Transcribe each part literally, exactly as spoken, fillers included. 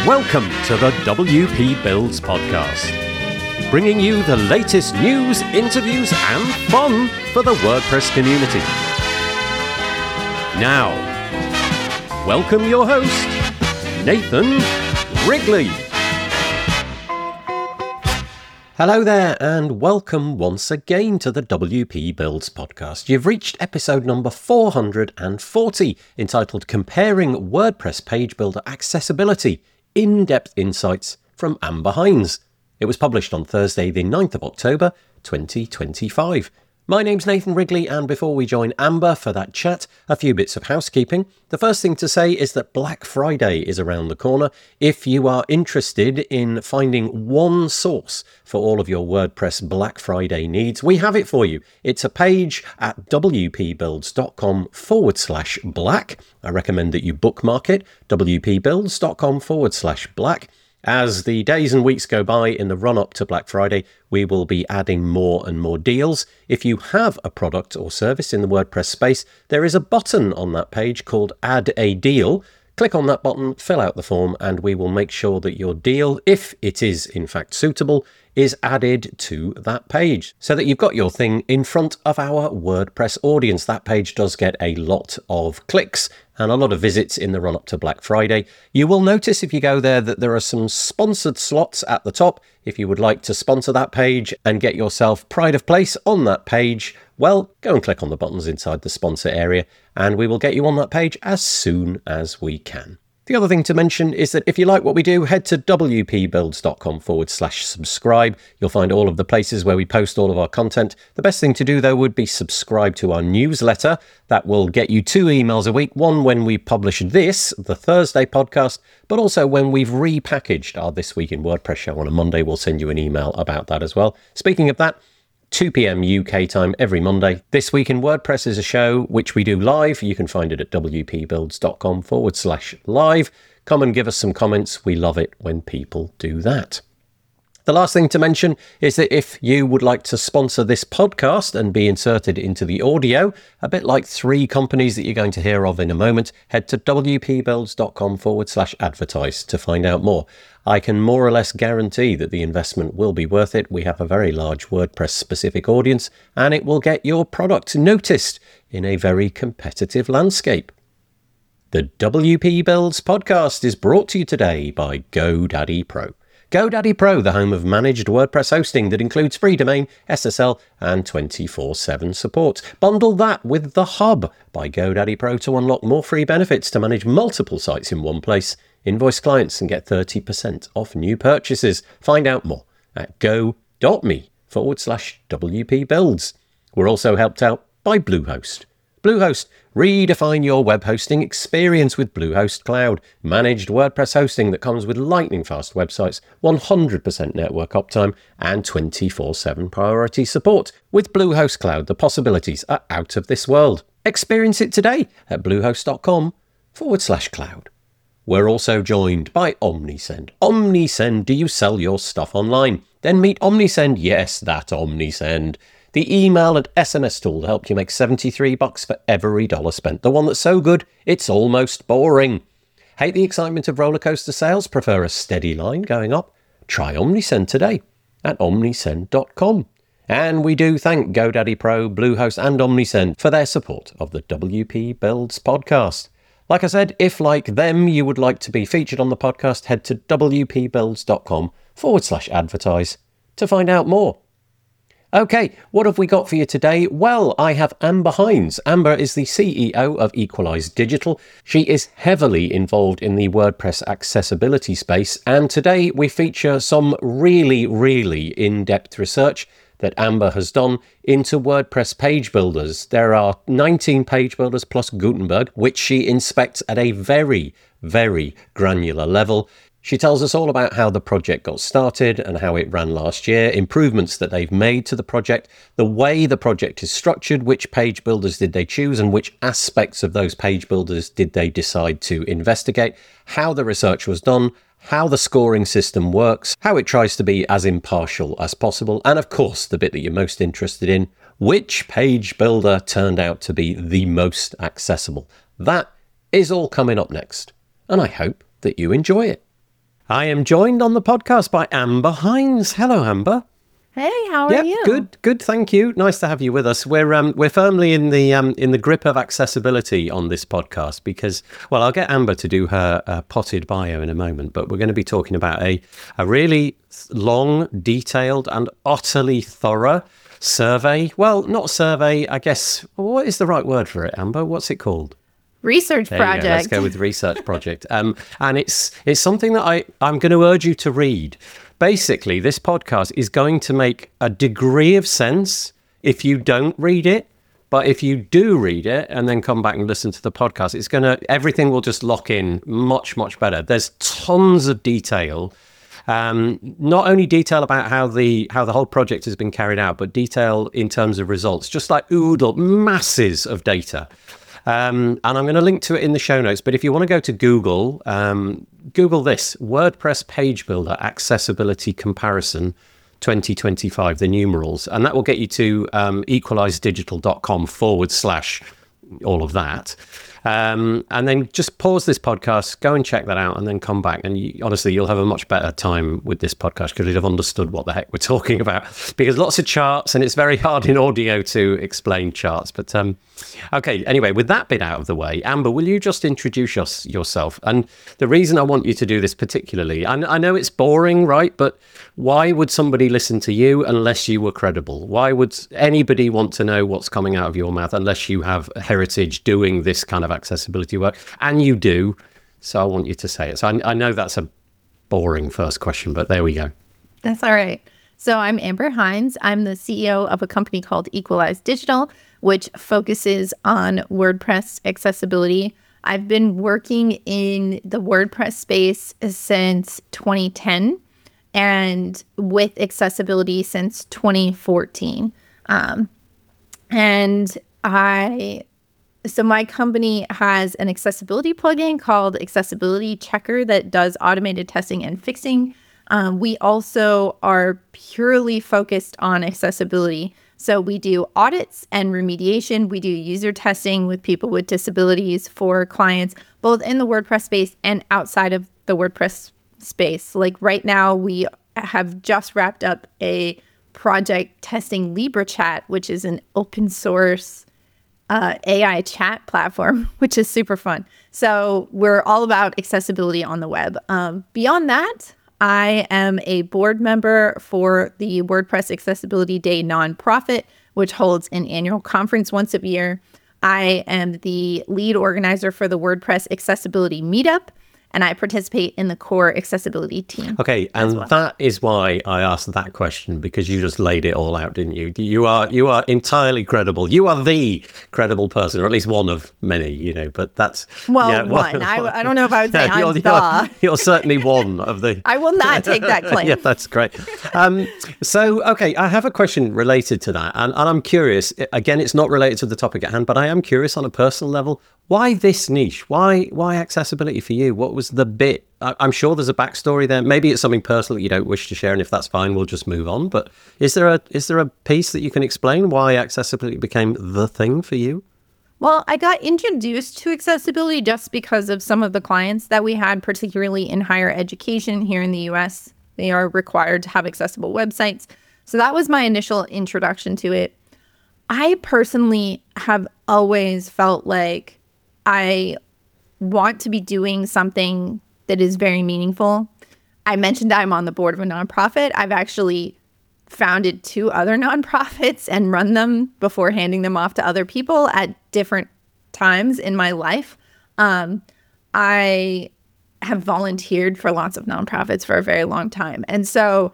Welcome to the W P Builds podcast, bringing you the latest news, interviews and fun for the WordPress community. Now, welcome your host, Nathan Wrigley. Hello there and welcome once again to the W P Builds podcast. You've reached episode number four hundred forty, entitled Comparing WordPress Page Builder Accessibility, In-Depth Insights from Amber Hines. It was published on Thursday the ninth of October twenty twenty-five. My name's Nathan Wrigley, and before we join Amber for that chat, a few bits of housekeeping. The first thing to say is that Black Friday is around the corner. If you are interested in finding one source for all of your WordPress Black Friday needs, we have it for you. It's a page at wpbuilds.com forward slash black. I recommend that you bookmark it, wpbuilds.com forward slash black. As the days and weeks go by in the run-up to Black Friday, we will be adding more and more deals. If you have a product or service in the WordPress space, there is a button on that page called Add a Deal. Click on that button, fill out the form, and we will make sure that your deal, if it is in fact suitable, is added to that page so that you've got your thing in front of our WordPress audience. That page does get a lot of clicks and a lot of visits in the run-up to Black Friday. You will notice if you go there that there are some sponsored slots at the top. If you would like to sponsor that page and get yourself pride of place on that page, well, go and click on the buttons inside the sponsor area and we will get you on that page as soon as we can. The other thing to mention is that if you like what we do, head to wpbuilds.com forward slash subscribe. You'll find all of the places where we post all of our content. The best thing to do, though, would be subscribe to our newsletter. That will get you two emails a week, one when we publish this, the Thursday podcast, but also when we've repackaged our This Week in WordPress show on a Monday. We'll send you an email about that as well. Speaking of that, two p.m. U K time every Monday. This Week in WordPress is a show which we do live. You can find it at wpbuilds.com forward slash live. Come and give us some comments. We love it when people do that. The last thing to mention is that if you would like to sponsor this podcast and be inserted into the audio, a bit like three companies that you're going to hear of in a moment, head to wpbuilds.com forward slash advertise to find out more. I can more or less guarantee that the investment will be worth it. We have a very large WordPress specific audience and it will get your product noticed in a very competitive landscape. The W P Builds podcast is brought to you today by GoDaddy Pro. GoDaddy Pro, the home of managed WordPress hosting that includes free domain, S S L, and twenty-four seven support. Bundle that with The Hub by GoDaddy Pro to unlock more free benefits to manage multiple sites in one place. Invoice clients and get thirty percent off new purchases. Find out more at go.me forward slash WP Builds. We're also helped out by Bluehost. Bluehost, redefine your web hosting experience with Bluehost Cloud. Managed WordPress hosting that comes with lightning-fast websites, one hundred percent network uptime, and twenty-four seven priority support. With Bluehost Cloud, the possibilities are out of this world. Experience it today at bluehost.com forward slash cloud. We're also joined by Omnisend. Omnisend, do you sell your stuff online? Then meet Omnisend. Yes, that Omnisend. The email and S M S tool that helped you make seventy-three bucks for every dollar spent. The one that's so good, it's almost boring. Hate the excitement of roller coaster sales? Prefer a steady line going up? Try Omnisend today at omnisend dot com. And we do thank GoDaddy Pro, Bluehost and Omnisend for their support of the W P Builds podcast. Like I said, if like them you would like to be featured on the podcast, head to wpbuilds.com forward slash advertise to find out more. Okay, what have we got for you today? Well, I have Amber Hines. Amber is the C E O of Equalize Digital. She is heavily involved in the WordPress accessibility space, and today we feature some really, really in-depth research that Amber has done into WordPress page builders. There are nineteen page builders plus Gutenberg, which she inspects at a very, very granular level. She tells us all about how the project got started and how it ran last year, improvements that they've made to the project, the way the project is structured, which page builders did they choose, and which aspects of those page builders did they decide to investigate, how the research was done, how the scoring system works, how it tries to be as impartial as possible, and of course, the bit that you're most interested in, which page builder turned out to be the most accessible. That is all coming up next, and I hope that you enjoy it. I am joined on the podcast by Amber Hines. Hello, Amber. Hey, how are yeah, you? Good, good. Thank you. Nice to have you with us. We're um, we're firmly in the um, in the grip of accessibility on this podcast because, well, I'll get Amber to do her uh, potted bio in a moment, but we're going to be talking about a a really long, detailed, and utterly thorough survey. Well, not survey, I guess. What is the right word for it, Amber? What's it called? Research There project. You go. Let's go with research project. Um, and it's it's something that I, I'm going to urge you to read. Basically, this podcast is going to make a degree of sense if you don't read it. But if you do read it and then come back and listen to the podcast, it's going to, everything will just lock in much, much better. There's tons of detail. Um, not only detail about how the how the whole project has been carried out, but detail in terms of results, just like oodle, masses of data. Um, and I'm going to link to it in the show notes. But if you want to go to Google, um, Google this, WordPress Page Builder Accessibility Comparison twenty twenty-five, the numerals. And that will get you to um, equalizedigital.com forward slash all of that. Um, and then just pause this podcast, go and check that out, and then come back. And you, honestly, you'll have a much better time with this podcast because you'll have understood what the heck we're talking about. Because lots of charts, and it's very hard in audio to explain charts. But um, okay, anyway, with that bit out of the way, Amber, will you just introduce your, yourself? And the reason I want you to do this particularly, I, I know it's boring, right? But why would somebody listen to you unless you were credible? Why would anybody want to know what's coming out of your mouth unless you have heritage doing this kind of accessibility work? And you do. So I want you to say it. So I, I know that's a boring first question, but there we go. That's all right. So I'm Amber Hines. I'm the C E O of a company called Equalize Digital, which focuses on WordPress accessibility. I've been working in the WordPress space since twenty ten and with accessibility since twenty fourteen. Um, and I... So my company has an accessibility plugin called Accessibility Checker that does automated testing and fixing. Um, we also are purely focused on accessibility. So we do audits and remediation. We do user testing with people with disabilities for clients, both in the WordPress space and outside of the WordPress space. Like right now, we have just wrapped up a project testing LibraChat, which is an open source Uh, A I chat platform, which is super fun. So we're all about accessibility on the web. Um, beyond that, I am a board member for the WordPress Accessibility Day nonprofit, which holds an annual conference once a year. I am the lead organizer for the WordPress Accessibility Meetup, and I participate in the core accessibility team. Okay, and well. That is why I asked that question, because you just laid it all out, didn't you? You are you are entirely credible. You are the credible person, or at least one of many, you know, but that's... Well, yeah, one. I, I don't know if I would say yeah, I'm you're, the... You're, you're certainly one of the... I will not take that claim. Yeah, that's great. Um, so, okay, I have a question related to that, and, and I'm curious. Again, it's not related to the topic at hand, but I am curious on a personal level. Why this niche? Why why accessibility for you? What was the bit? I, I'm sure there's a backstory there. Maybe it's something personal that you don't wish to share, and if that's fine, we'll just move on. But is there a is there a piece that you can explain why accessibility became the thing for you? Well, I got introduced to accessibility just because of some of the clients that we had, particularly in higher education here in the U S. They are required to have accessible websites. So that was my initial introduction to it. I personally have always felt like I want to be doing something that is very meaningful. I mentioned I'm on the board of a nonprofit. I've actually founded two other nonprofits and run them before handing them off to other people at different times in my life. Um, I have volunteered for lots of nonprofits for a very long time. And so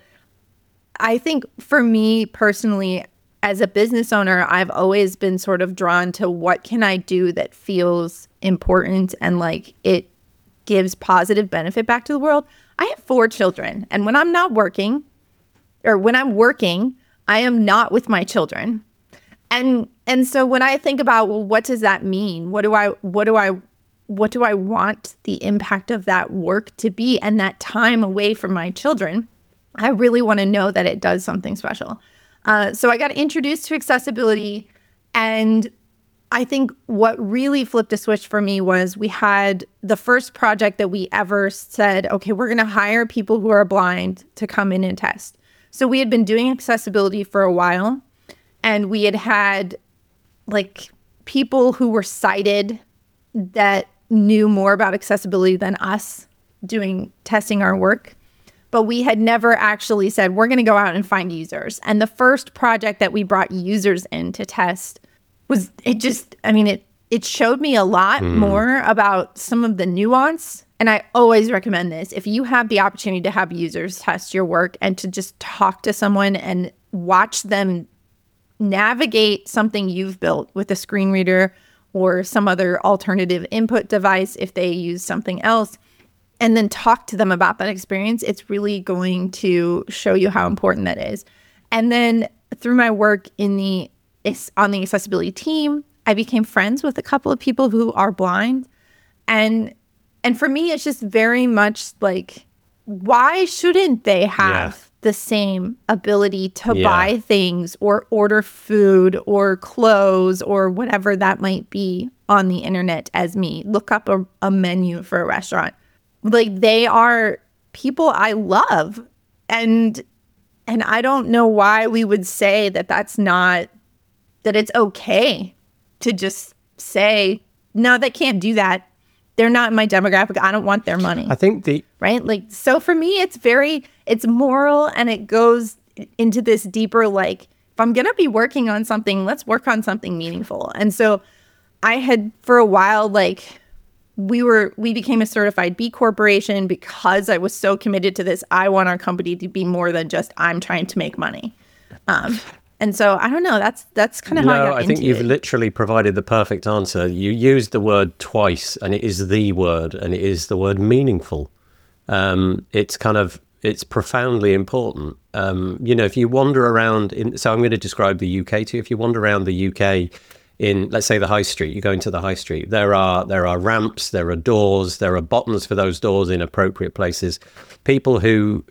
I think for me personally, as a business owner, I've always been sort of drawn to what can I do that feels important and like it gives positive benefit back to the world. I have four children, and when I'm not working, or when I'm working, I am not with my children. And and so when I think about, well, what does that mean? What do I what do I what do I want the impact of that work to be and that time away from my children? I really want to know that it does something special. Uh, so I got introduced to accessibility, and I think what really flipped a switch for me was we had the first project that we ever said, okay, we're going to hire people who are blind to come in and test. So we had been doing accessibility for a while, and we had had like people who were sighted that knew more about accessibility than us doing testing our work. But we had never actually said, we're going to go out and find users. And the first project that we brought users in to test was, it just, I mean, it it showed me a lot mm. more about some of the nuance. And I always recommend this. If you have the opportunity to have users test your work and to just talk to someone and watch them navigate something you've built with a screen reader or some other alternative input device if they use something else, and then talk to them about that experience, it's really going to show you how important that is. And then through my work in the on the accessibility team, I became friends with a couple of people who are blind. And and for me, it's just very much like, why shouldn't they have yeah. the same ability to yeah. buy things or order food or clothes or whatever that might be on the internet as me? Look up a, a menu for a restaurant. Like, they are people I love. And and I don't know why we would say that that's not, that it's okay to just say, no, they can't do that. They're not my demographic. I don't want their money. I think the... Right? Like, so for me, it's very, it's moral, and it goes into this deeper, like, if I'm going to be working on something, let's work on something meaningful. And so I had, for a while, like, we were, we became a certified B Corporation because I was so committed to this. I want our company to be more than just, I'm trying to make money. Um, And so, I don't know, that's that's kind of how no, I got I into think you've it. literally provided the perfect answer. You used the word twice, and it is the word, and it is the word meaningful. Um, it's kind of, it's profoundly important. Um, you know, if you wander around, in, so I'm going to describe the U K to you. If you wander around the U K in, let's say, the high street, you go into the high street, there are there are ramps, there are doors, there are buttons for those doors in appropriate places. People who,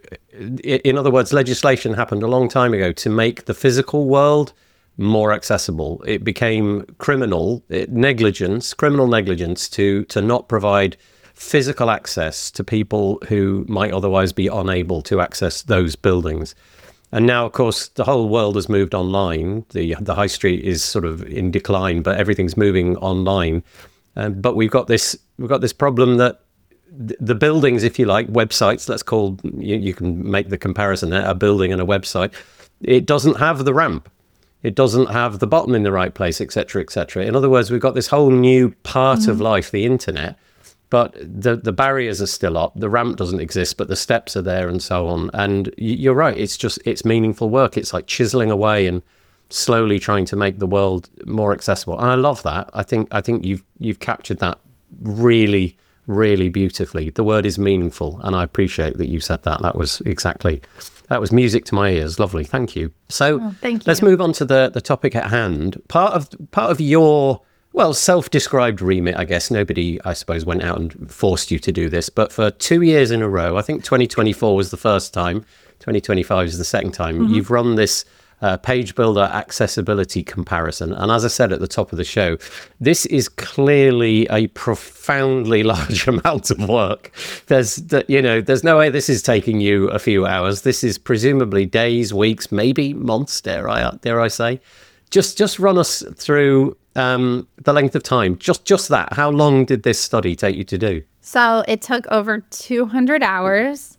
in other words, legislation happened a long time ago to make the physical world more accessible. It became criminal it, negligence, criminal negligence to to not provide physical access to people who might otherwise be unable to access those buildings. And now, of course, the whole world has moved online. The the high street is sort of in decline, but everything's moving online. Um, but we've got this we've got this problem that the buildings, if you like, websites, let's call, you, you can make the comparison there, a building and a website, it doesn't have the ramp. It doesn't have the button in the right place, et cetera, et cetera. In other words, we've got this whole new part mm-hmm. of life, the internet, but the, the barriers are still up. The ramp doesn't exist, but the steps are there and so on. And you're right. It's just, it's meaningful work. It's like chiseling away and slowly trying to make the world more accessible. And I love that. I think, I think you've, you've captured that really really beautifully. The word is meaningful, and I appreciate that you said that. That was exactly, that was music to my ears. Lovely, thank you. So oh, thank you. Let's move on to the the topic at hand. Part of part of your, well, self-described remit, I guess. Nobody, I suppose, went out and forced you to do this, but for two years in a row, I think twenty twenty-four was the first time, twenty twenty-five is the second time, mm-hmm. you've run this Uh, page builder accessibility comparison. And as I said at the top of the show, this is clearly a profoundly large amount of work. There's, the, you know, there's no way this is taking you a few hours. This is presumably days, weeks, maybe months, dare I, dare I say. Just, just run us through um, the length of time. Just, just that. How long did this study take you to do? So it took over two hundred hours,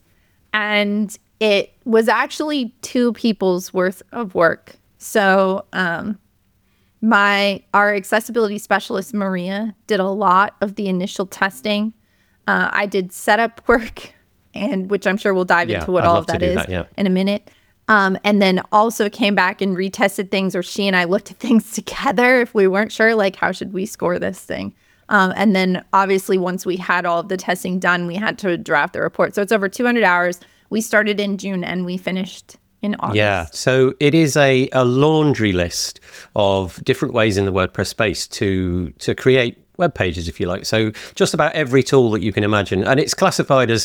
and it was actually two people's worth of work. So um, my our accessibility specialist, Maria, did a lot of the initial testing. Uh, I did setup work, and which I'm sure we'll dive yeah, into what I'd all love of that to do is that, yeah. in a minute. Um, and then also came back and retested things, or she and I looked at things together if we weren't sure, like, how should we score this thing? Um, and then obviously once we had all of the testing done, we had to draft the report. So it's over two hundred hours. We started in June and we finished in August. Yeah, so it is a, a laundry list of different ways in the WordPress space to to create web pages, if you like. So just about every tool that you can imagine. And it's classified as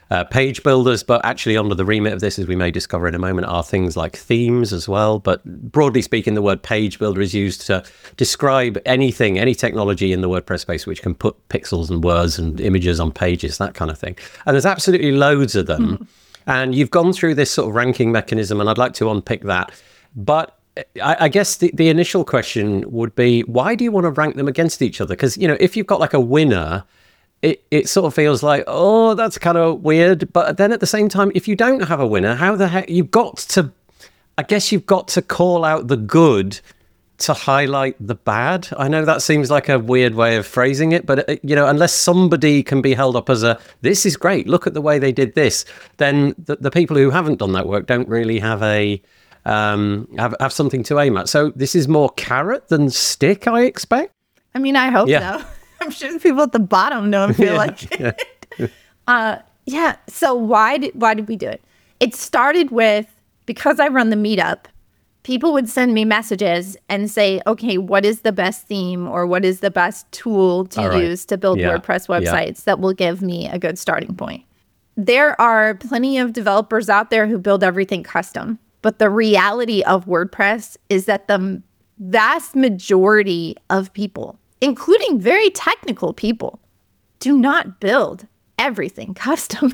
uh, page builders, but actually under the remit of this, as we may discover in a moment, are things like themes as well. But broadly speaking, the word page builder is used to describe anything, any technology in the WordPress space which can put pixels and words and images on pages, that kind of thing. And there's absolutely loads of them. Mm-hmm. And you've gone through this sort of ranking mechanism, and I'd like to unpick that. But I, I guess the, the initial question would be, why do you want to rank them against each other? Because, you know, if you've got like a winner, it, it sort of feels like, oh, that's kind of weird. But then at the same time, if you don't have a winner, how the heck, you've got to, I guess you've got to call out the good to highlight the bad. I know that seems like a weird way of phrasing it, but, you know, unless somebody can be held up as a, this is great, look at the way they did this, then the, the people who haven't done that work don't really have a, Um, have, have something to aim at. So this is more carrot than stick, I expect? I mean, I hope yeah. so. I'm sure the people at the bottom don't feel yeah, like it. Yeah. uh, yeah. So why did, why did we do it? It started with, because I run the meetup, people would send me messages and say, okay, what is the best theme or what is the best tool to All right. use to build yeah. WordPress websites yeah. that will give me a good starting point? There are plenty of developers out there who build everything custom. But the reality of WordPress is that the vast majority of people, including very technical people, do not build everything custom.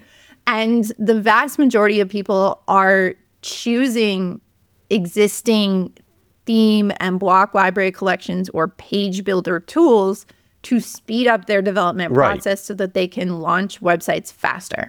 And the vast majority of people are choosing existing theme and block library collections or page builder tools to speed up their development right. process so that they can launch websites faster.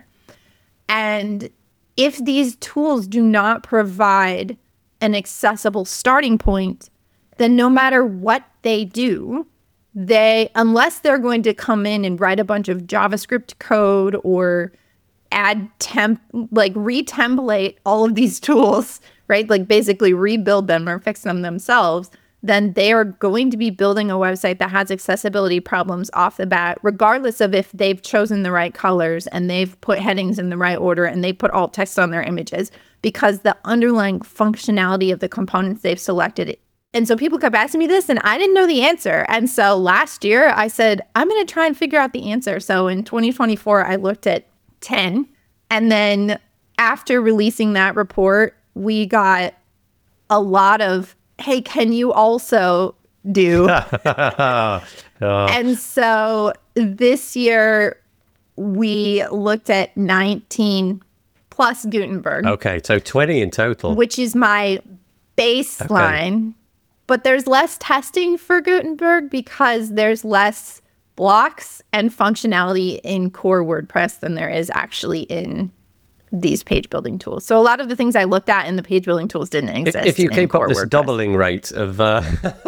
And if these tools do not provide an accessible starting point, then no matter what they do, they, unless they're going to come in and write a bunch of JavaScript code or add temp, like re-template all of these tools, right? Like basically rebuild them or fix them themselves, then they are going to be building a website that has accessibility problems off the bat, regardless of if they've chosen the right colors and they've put headings in the right order and they put alt text on their images, because the underlying functionality of the components they've selected. And so people kept asking me this and I didn't know the answer. And so last year I said, I'm going to try and figure out the answer. So in twenty twenty-four, I looked at ten. And then after releasing that report, we got a lot of, hey, can you also do? oh. And so this year we looked at nineteen plus Gutenberg. Okay, so twenty in total. Which is my baseline. Okay. But there's less testing for Gutenberg because there's less blocks and functionality in core WordPress than there is actually in these page building tools. So a lot of the things I looked at in the page building tools didn't exist. If, if you keep up this WordPress. doubling rate of uh,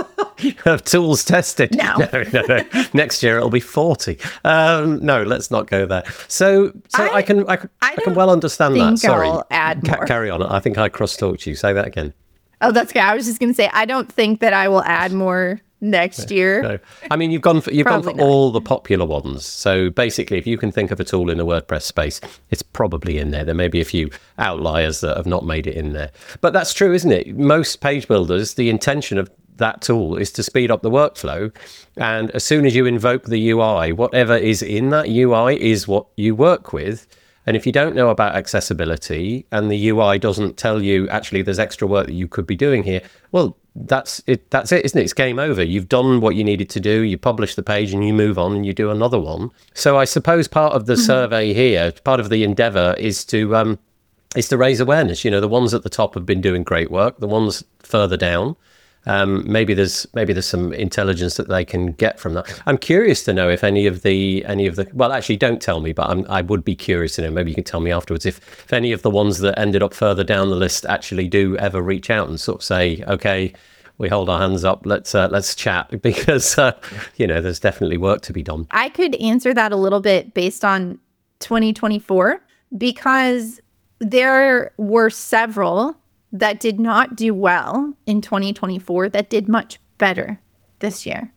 of tools tested, no. no, no, no. Next year it'll be forty. Um, no, let's not go there. So, so I, I can, I, I, I can well understand that. Sorry, I'll add more. Ca- carry on. I think I cross-talked you. Say that again. Oh, that's okay. I was just going to say I don't think that I will add more next year. No. I mean, you've gone for you've Probably gone for not. all the popular ones. So basically, if you can think of a tool in the WordPress space, it's probably in there. There may be a few outliers that have not made it in there, but that's true, isn't it? Most page builders, the intention of that tool is to speed up the workflow, and as soon as you invoke the U I, whatever is in that U I is what you work with. And if you don't know about accessibility and the U I doesn't tell you actually there's extra work that you could be doing here, well, that's it. That's it, isn't it? It's game over. You've done what you needed to do. You publish the page and you move on and you do another one. So I suppose part of the mm-hmm. survey here, part of the endeavor is to um, is to raise awareness. You know, the ones at the top have been doing great work. The ones further down, um, maybe there's maybe there's some intelligence that they can get from that. I'm curious to know if any of the any of the well, actually, don't tell me, but I'm, I would be curious to know. Maybe you can tell me afterwards if, if any of the ones that ended up further down the list actually do ever reach out and sort of say, okay, we hold our hands up, let's uh, let's chat, because uh, you know there's definitely work to be done. I could answer that a little bit based on twenty twenty-four, because there were several that did not do well in twenty twenty-four that did much better this year.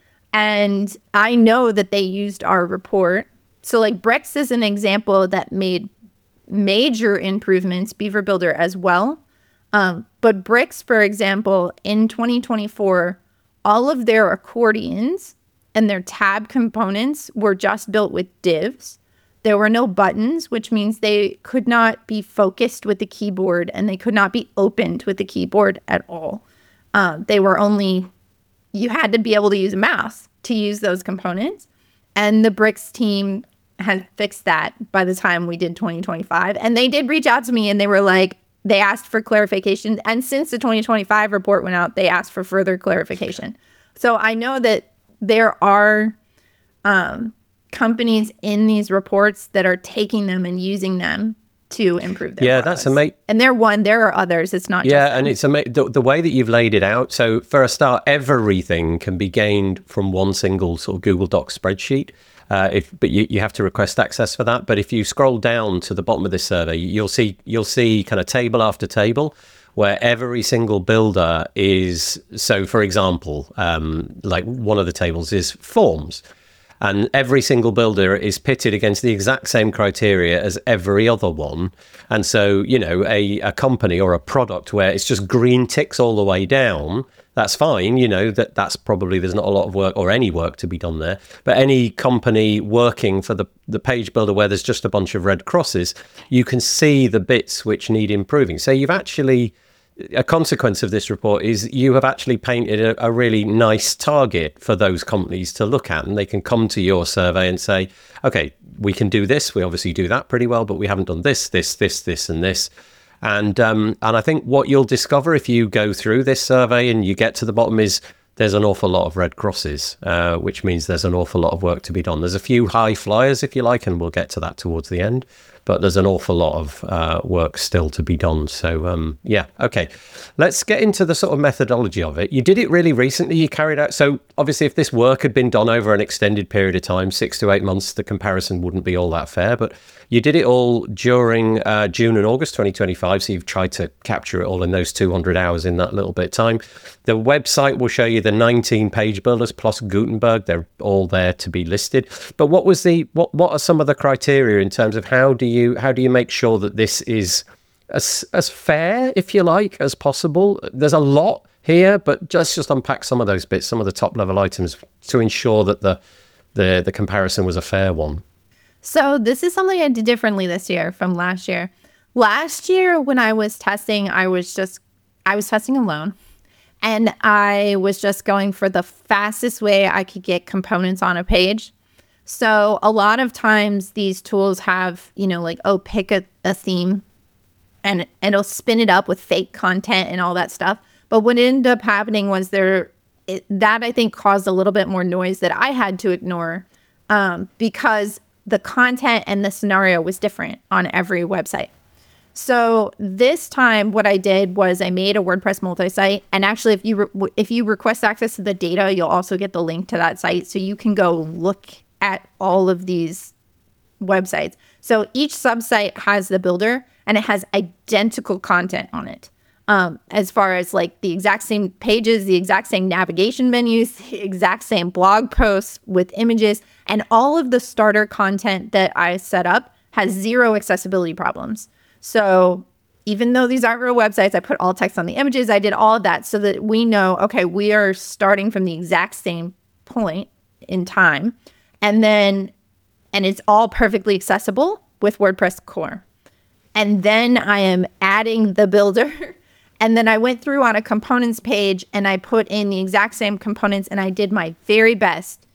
And I know that they used our report. So like Bricks is an example that made major improvements, Beaver Builder as well. Um, but Bricks, for example, in twenty twenty-four, all of their accordions and their tab components were just built with divs. There were no buttons, which means they could not be focused with the keyboard and they could not be opened with the keyboard at all. Uh, they were only, you had to be able to use a mouse to use those components. And the Bricks team had fixed that by the time we did twenty twenty-five. And they did reach out to me and they were like, they asked for clarification. And since the twenty twenty-five report went out, they asked for further clarification. So I know that there are um, companies in these reports that are taking them and using them to improve their Yeah, products. that's amazing. And they're one, there are others. It's not Yeah, just and them. it's amazing the, the way that you've laid it out. So for a start, everything can be gained from one single sort of Google Docs spreadsheet. Uh, if but you, you have to request access for that. But if you scroll down to the bottom of this survey, you'll see you'll see kind of table after table where every single builder is. So, for example, um, like one of the tables is forms. And every single builder is pitted against the exact same criteria as every other one. And so, you know, a, a company or a product where it's just green ticks all the way down, that's fine. You know, that that's probably, there's not a lot of work or any work to be done there. But any company working for the, the page builder where there's just a bunch of red crosses, you can see the bits which need improving. So you've actually... a consequence of this report is you have actually painted a, a really nice target for those companies to look at, and they can come to your survey and say, okay, we can do this. We obviously do that pretty well, but we haven't done this, this, this, this, and this. And um, and I think what you'll discover if you go through this survey and you get to the bottom is there's an awful lot of red crosses, uh, which means there's an awful lot of work to be done. There's a few high flyers, if you like, and we'll get to that towards the end. But there's an awful lot of uh, work still to be done. So, um, yeah, okay. Let's get into the sort of methodology of it. You did it really recently. You carried out... So, obviously, if this work had been done over an extended period of time, six to eight months, the comparison wouldn't be all that fair. But you did it all during uh, June and August twenty twenty-five. So, you've tried to capture it all in those two hundred hours in that little bit of time. The website will show you the nineteen page builders plus Gutenberg. They're all there to be listed. But what was the... What, what are some of the criteria in terms of how do you You, how do you make sure that this is as as fair, if you like, as possible? There's a lot here, but just just unpack some of those bits, some of the top level items, to ensure that the the the comparison was a fair one. So this is something I did differently this year from last year. Last year, when I was testing, I was just I was testing alone, and I was just going for the fastest way I could get components on a page. So a lot of times these tools have, you know, like, oh, pick a, a theme and, and it'll spin it up with fake content and all that stuff. But what ended up happening was there, it, that I think caused a little bit more noise that I had to ignore um, because the content and the scenario was different on every website. So this time what I did was I made a WordPress multi-site, and actually if you re- if you request access to the data, you'll also get the link to that site so you can go look at all of these websites. So each subsite has the builder and it has identical content on it. Um, as far as like the exact same pages, the exact same navigation menus, the exact same blog posts with images, and all of the starter content that I set up has zero accessibility problems. So even though these aren't real websites, I put all text on the images. I did all of that so that we know, okay, we are starting from the exact same point in time. And then, and it's all perfectly accessible with WordPress core. And then I am adding the builder. And then I went through on a components page and I put in the exact same components and I did my very best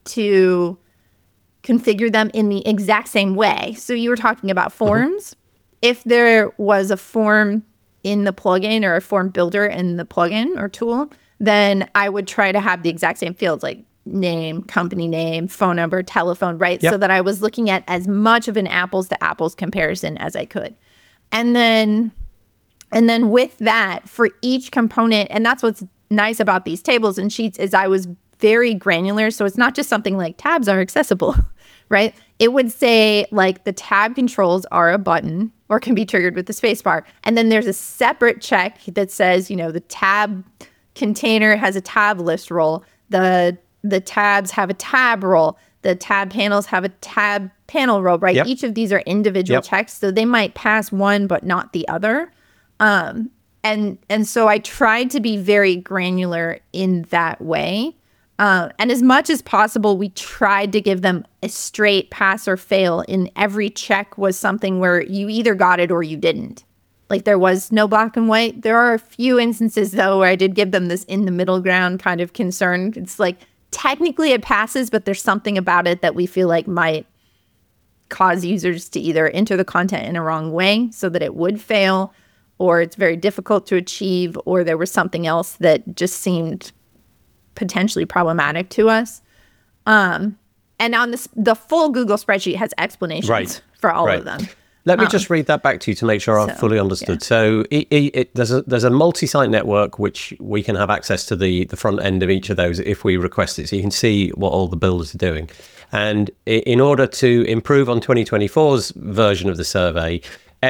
to configure them in the exact same way. So you were talking about forms. Mm-hmm. If there was a form in the plugin or a form builder in the plugin or tool, then I would try to have the exact same fields like name, company name, phone number, telephone, right? Yep. So that I was looking at as much of an apples to apples comparison as I could. And then, and then with that, for each component, and that's what's nice about these tables and sheets is I was very granular. So it's not just something like tabs are accessible, right? It would say like the tab controls are a button or can be triggered with the space bar. And then there's a separate check that says, you know, the tab container has a tab list role. The The tabs have a tab role. The tab panels have a tab panel role, right? Yep. Each of these are individual yep. checks, so they might pass one but not the other. Um, and and so I tried to be very granular in that way. Uh, and as much as possible, we tried to give them a straight pass or fail. In every check was something where you either got it or you didn't. Like there was no black and white. There are a few instances, though, where I did give them this in the middle ground kind of concern. It's like technically it passes, but there's something about it that we feel like might cause users to either enter the content in a wrong way so that it would fail, or it's very difficult to achieve, or there was something else that just seemed potentially problematic to us. Um, and on this, the full Google spreadsheet has explanations right. for all right. of them. Let me um, just read that back to you to make sure I've so, fully understood. Yeah. So it, it, it, there's a there's a multi-site network which we can have access to the, the front end of each of those if we request it. So you can see what all the builders are doing. And in order to improve on twenty twenty-four's version of the survey,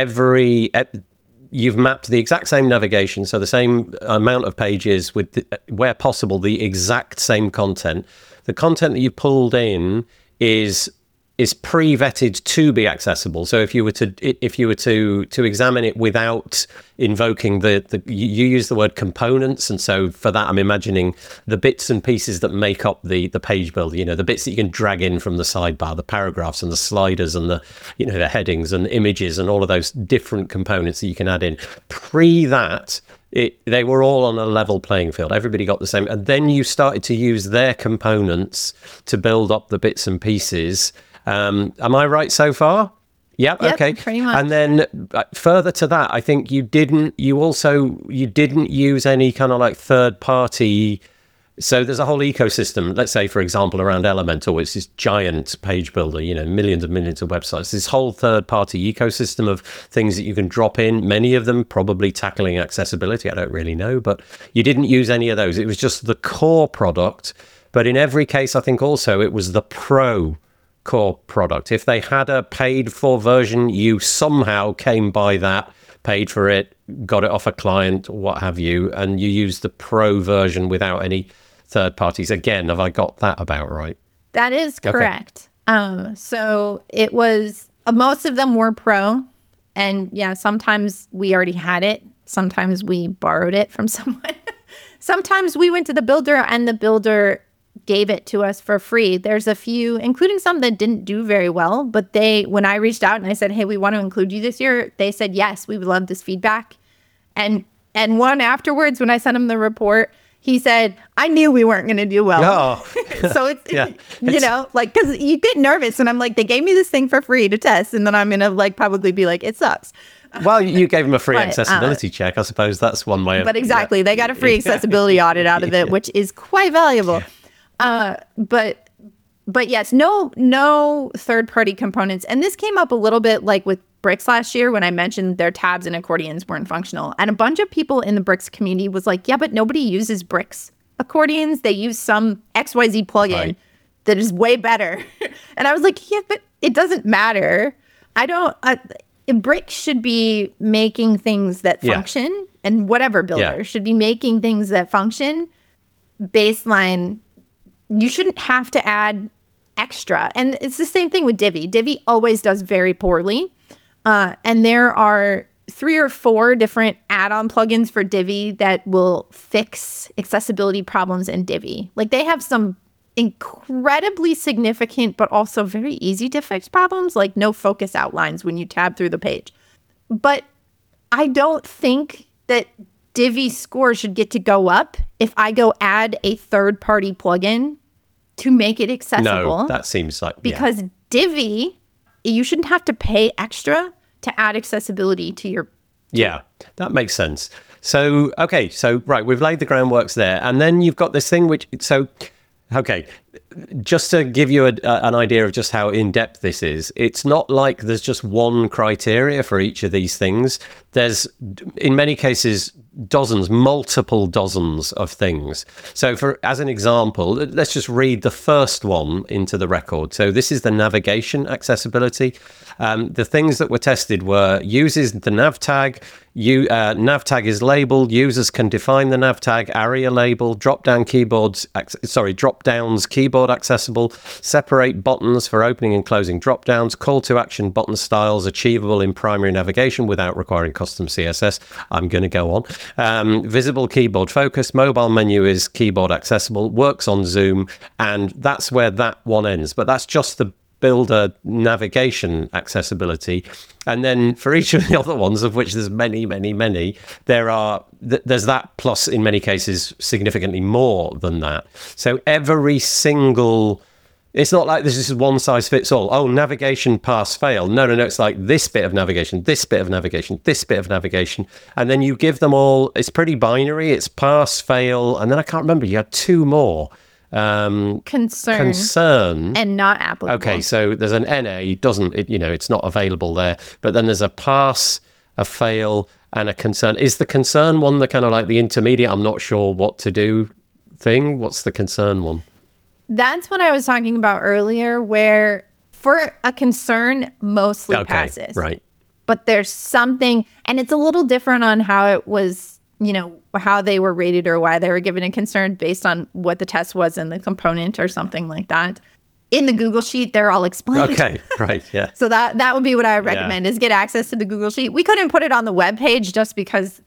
every you've mapped the exact same navigation, so the same amount of pages with, the, where possible, the exact same content. The content that you pulled in is is pre-vetted to be accessible. So if you were to if you were to to examine it without invoking the the you use the word components, and so for that I'm imagining the bits and pieces that make up the the page builder. You know, the bits that you can drag in from the sidebar, the paragraphs and the sliders and the you know the headings and images and all of those different components that you can add in. Pre that. It, they were all on a level playing field. Everybody got the same. And then you started to use their components to build up the bits and pieces. Um, am I right so far? Yep, yep, okay. Pretty much. And then uh, further to that, I think you didn't, you also, you didn't use any kind of like third party. So there's a whole ecosystem, let's say, for example, around Elementor, which is giant page builder, you know, millions and millions of websites, this whole third party ecosystem of things that you can drop in, many of them probably tackling accessibility. I don't really know, but you didn't use any of those. It was just the core product. But in every case, I think also it was the pro core product. If they had a paid for version, you somehow came by that, paid for it, got it off a client, what have you, and you used the pro version without any third parties. Again, have I got that about right? That is correct. Okay. Um, so it was, uh, most of them were pro. And yeah, sometimes we already had it. Sometimes we borrowed it from someone. Sometimes we went to the builder and the builder gave it to us for free. There's a few, including some that didn't do very well, but they, when I reached out and I said, hey, we want to include you this year, they said, yes, we would love this feedback. And, and one afterwards, when I sent him the report, he said, I knew we weren't going to do well. Oh. So it's, yeah, you it's... know, like, because you get nervous and I'm like, they gave me this thing for free to test. And then I'm going to like probably be like, it sucks. Well, you gave them a free but, accessibility uh, check. I suppose that's one way of... But exactly. Yeah. They got a free accessibility audit out of it, which is quite valuable. Uh, but but yes, no, no third party components. And this came up a little bit like with Bricks last year when I mentioned their tabs and accordions weren't functional. And a bunch of people in the Bricks community was like, yeah, but nobody uses Bricks accordions. They use some X Y Z plugin right. that is way better. And I was like, yeah, but it doesn't matter. I don't, uh, Bricks should be making things that function yeah. and whatever builder yeah. should be making things that function. Baseline, you shouldn't have to add extra. And it's the same thing with Divi. Divi always does very poorly. Uh, and there are three or four different add-on plugins for Divi that will fix accessibility problems in Divi. Like they have some incredibly significant, but also very easy to fix problems, like no focus outlines when you tab through the page. But I don't think that Divi score should get to go up if I go add a third-party plugin to make it accessible. No, that seems like... Because yeah. Divi, you shouldn't have to pay extra to add accessibility to your... Yeah, that makes sense. So, okay, so, right, we've laid the groundworks there. And then you've got this thing which... So, okay, just to give you a, a, an idea of just how in-depth this is, it's not like there's just one criteria for each of these things. There's, in many cases, dozens, multiple dozens of things. So for as an example, let's just read the first one into the record. So this is the navigation accessibility. Um, the things that were tested were uses the nav tag, You, uh, nav tag is labeled. Users can define the nav tag, ARIA label, drop down keyboards, ac- sorry, drop downs, keyboard accessible, separate buttons for opening and closing drop downs, call to action button styles achievable in primary navigation without requiring custom C S S. I'm going to go on. Um, visible keyboard focus, mobile menu is keyboard accessible, works on zoom, and that's where that one ends. But that's just the builder navigation accessibility. And then for each of the other ones, of which there's many, many, many, there are th- there's that plus in many cases significantly more than that. So every single, it's not like this is one size fits all. Oh, navigation pass fail. No, no, no. It's like this bit of navigation, this bit of navigation, this bit of navigation. And then you give them all, it's pretty binary. It's pass, fail. And then I can't remember, you had two more. Um, concern, concern, and not applicable. Okay, so there's an N A, doesn't it? You know, it's not available there. But then there's a pass, a fail, and a concern. Is the concern one the kind of like the intermediate? I'm not sure what to do thing. What's the concern one? That's what I was talking about earlier, where for a concern, mostly Okay, passes. right. But there's something, and it's a little different on how it was, you know, how they were rated or why they were given a concern based on what the test was in the component or something like that. In the Google Sheet, they're all explained. Okay, right, yeah. So that that would be what I would recommend yeah. is get access to the Google Sheet. We couldn't put it on the web page just because,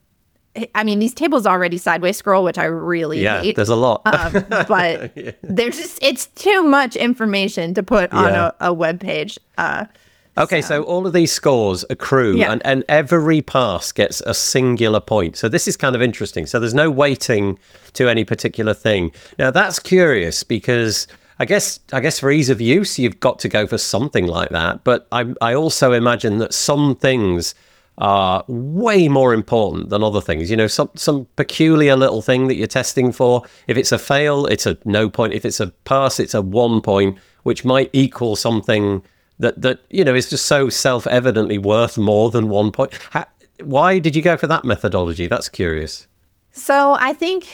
I mean, these tables already sideways scroll, which I really yeah, hate. Yeah, there's a lot. um, but yeah. there's just, it's too much information to put on yeah. a, a web page. Uh, Okay, so. so all of these scores accrue, yeah. and, and every pass gets a singular point. So this is kind of interesting. So there's no weighting to any particular thing. Now, that's curious because I guess I guess for ease of use, you've got to go for something like that. But I, I also imagine that some things are way more important than other things. You know, some some peculiar little thing that you're testing for. If it's a fail, it's a no point. If it's a pass, it's a one point, which might equal something that, that you know, is just so self-evidently worth more than one point. How, why did you go for that methodology? That's curious. So I think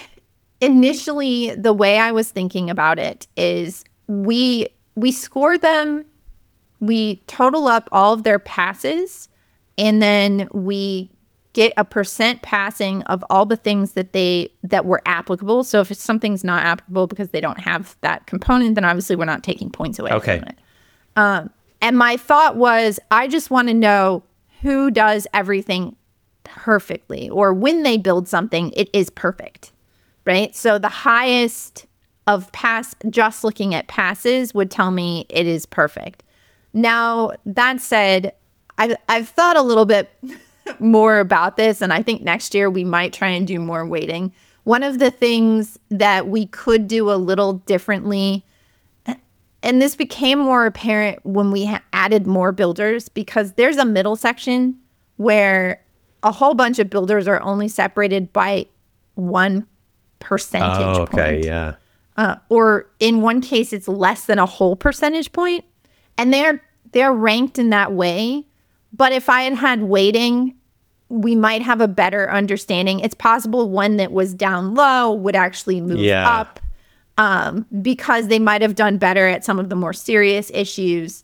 initially the way I was thinking about it is we we score them, we total up all of their passes, and then we get a percent passing of all the things that they that were applicable. So if something's not applicable because they don't have that component, then obviously we're not taking points away okay. from it. Um, and my thought was, I just want to know who does everything perfectly, or when they build something, it is perfect, right? So the highest of pass, just looking at passes would tell me it is perfect. Now, that said, I've, I've thought a little bit more about this, and I think next year we might try and do more weighting. One of the things that we could do a little differently, and this became more apparent when we ha- added more builders, because there's a middle section where a whole bunch of builders are only separated by one percentage oh, okay, point. yeah. Uh, or in one case, it's less than a whole percentage point. And they're they're ranked in that way. But if I had had weighting, we might have a better understanding. It's possible one that was down low would actually move yeah. up. Um, because they might have done better at some of the more serious issues.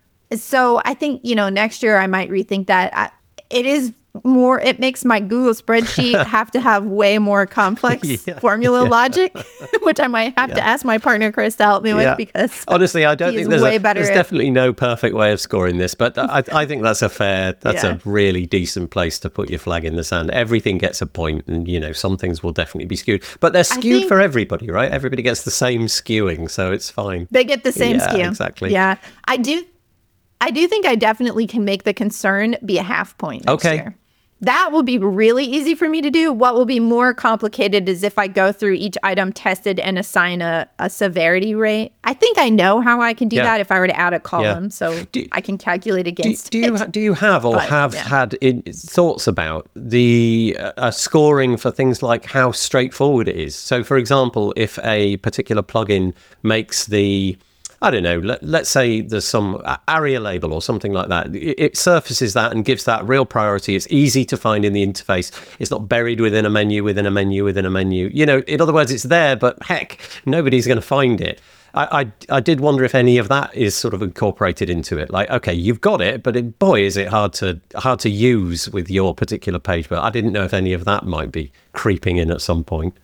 So I think, you know, next year I might rethink that. I, it is more, it makes my Google spreadsheet have to have way more complex yeah. formula yeah. logic, which I might have yeah. to ask my partner Chris to help me yeah. with, because honestly, I don't think there's, way a, better there's at, definitely no perfect way of scoring this, but I, I think that's a fair, that's yeah. a really decent place to put your flag in the sand. Everything gets a point, and you know, some things will definitely be skewed, but they're skewed think, for everybody, right? Everybody gets the same skewing, so it's fine. They get the same yeah, skew. Exactly. Yeah. I do, I do think I definitely can make the concern be a half point next okay. year. That will be really easy for me to do. What will be more complicated is if I go through each item tested and assign a, a severity rate. I think I know how I can do yeah. that if I were to add a column, yeah. so do, I can calculate against do, do it. you do you have or but, have yeah. had in, thoughts about the uh, scoring for things like how straightforward it is? So, for example, if a particular plugin makes the I don't know, let, let's say there's some ARIA label or something like that. It, it surfaces that and gives that real priority. It's easy to find in the interface. It's not buried within a menu, within a menu, within a menu. You know, in other words, it's there, but heck, nobody's going to find it. I, I I did wonder if any of that is sort of incorporated into it. Like, okay, you've got it, but it, boy, is it hard to hard to use with your particular page. But I didn't know if any of that might be creeping in at some point.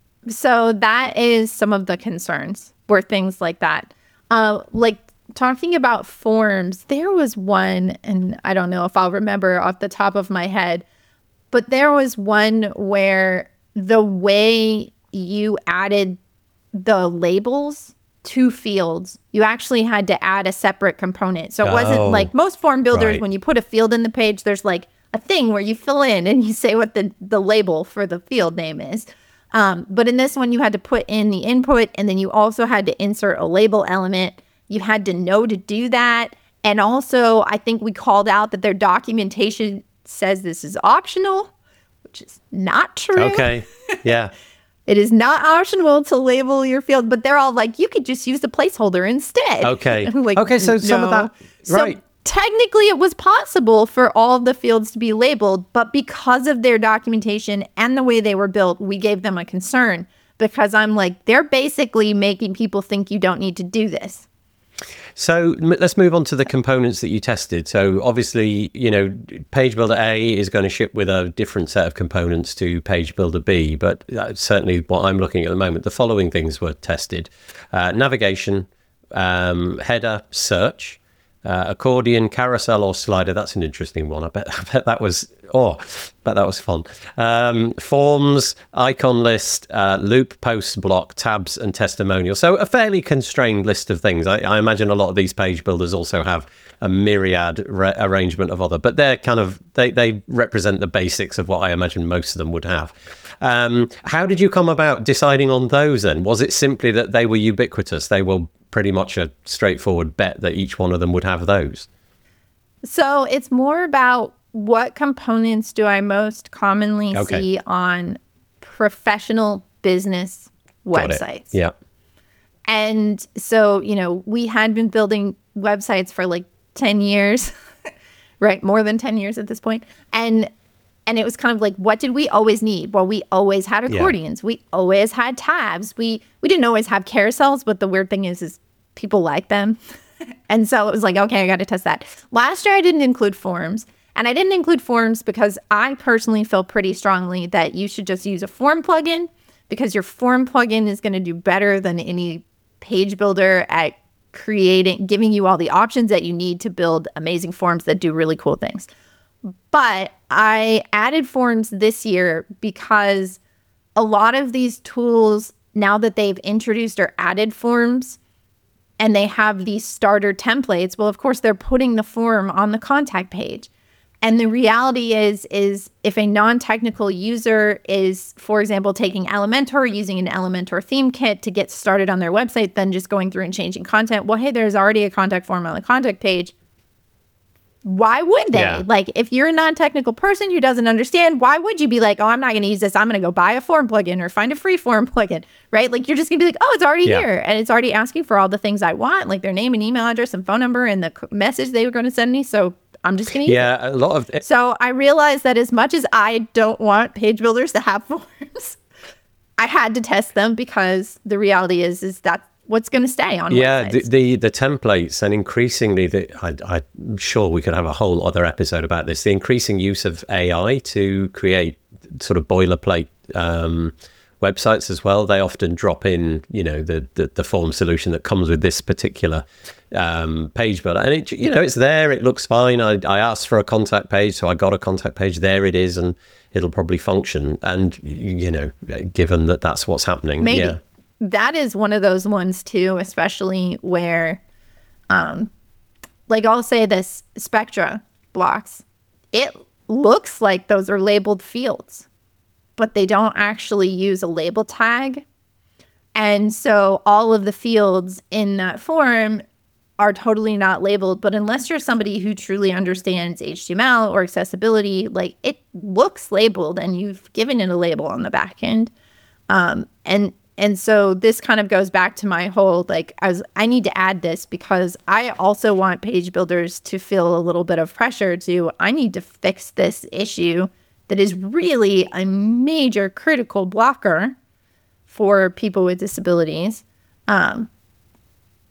So that is some of the concerns, were things like that. Uh, like talking about forms, there was one, and I don't know if I'll remember off the top of my head, but there was one where the way you added the labels to fields, you actually had to add a separate component. So it wasn't Oh, like most form builders, right. when you put a field in the page, there's like a thing where you fill in and you say what the, the label for the field name is. Um, but in this one, you had to put in the input, and then you also had to insert a label element. You had to know to do that. And also, I think we called out that their documentation says this is optional, which is not true. Okay. Yeah. It is not optional to label your field, but they're all like, you could just use the placeholder instead. Okay. Like, okay. So some of no. that, right. So technically, it was possible for all of the fields to be labeled, but because of their documentation and the way they were built, we gave them a concern, because I'm like, they're basically making people think you don't need to do this. So m- let's move on to the components that you tested. So obviously, you know, Page Builder A is going to ship with a different set of components to Page Builder B, but uh, certainly what I'm looking at the moment, the following things were tested. Uh, navigation, um, header, search, uh, accordion, carousel or slider. That's an interesting one. I bet, I bet that was, oh, I bet that was fun. Um, forms, icon list, uh, loop, post, block, tabs, and testimonial. So a fairly constrained list of things. I, I imagine a lot of these page builders also have a myriad re- arrangement of other, but they're kind of, they, they represent the basics of what I imagine most of them would have. Um, how did you come about deciding on those then? Was it simply that they were ubiquitous? They were pretty much a straightforward bet that each one of them would have those? So it's more about what components do I most commonly Okay. see on professional business Got it. websites. Yeah. And so, you know, we had been building websites for like ten years, right? More than ten years at this point. And and it was kind of like, what did we always need? Well, we always had accordions. Yeah. We always had tabs. We we didn't always have carousels, but the weird thing is, is people like them. And so it was like, okay, I got to test that. Last year, I didn't include forms. And I didn't include forms because I personally feel pretty strongly that you should just use a form plugin, because your form plugin is going to do better than any page builder at creating, giving you all the options that you need to build amazing forms that do really cool things. But I added forms this year because a lot of these tools, now that they've introduced or added forms and they have these starter templates, well, of course, they're putting the form on the contact page. And the reality is, is if a non-technical user is, for example, taking Elementor, using an Elementor theme kit to get started on their website, then just going through and changing content, well, hey, there's already a contact form on the contact page. Why would they? Yeah. Like, if you're a non-technical person who doesn't understand, why would you be like, oh, I'm not going to use this. I'm going to go buy a form plugin or find a free form plugin, right? Like, you're just going to be like, oh, it's already yeah. here. And it's already asking for all the things I want, like their name and email address and phone number and the message they were going to send me. So I'm just going to use yeah, it. a lot of it. So I realized that as much as I don't want page builders to have forms, I had to test them, because the reality is, is that what's going to stay on yeah websites. the, the the templates, and increasingly the, I, I'm sure we could have a whole other episode about this, the increasing use of A I to create sort of boilerplate um websites as well. They often drop in, you know, the the, the form solution that comes with this particular um page builder, and it, you know, it's there, it looks fine. I, I asked for a contact page, so I got a contact page, there it is, and it'll probably function. And you know, given that that's what's happening, maybe yeah that is one of those ones too, especially where, um, like I'll say this, Spectra blocks, it looks like those are labeled fields, but they don't actually use a label tag. And so all of the fields in that form are totally not labeled. But unless you're somebody who truly understands H T M L or accessibility, like, it looks labeled and you've given it a label on the back end. Um, and And so this kind of goes back to my whole, like, I was, I need to add this because I also want page builders to feel a little bit of pressure to, I need to fix this issue that is really a major critical blocker for people with disabilities. Um,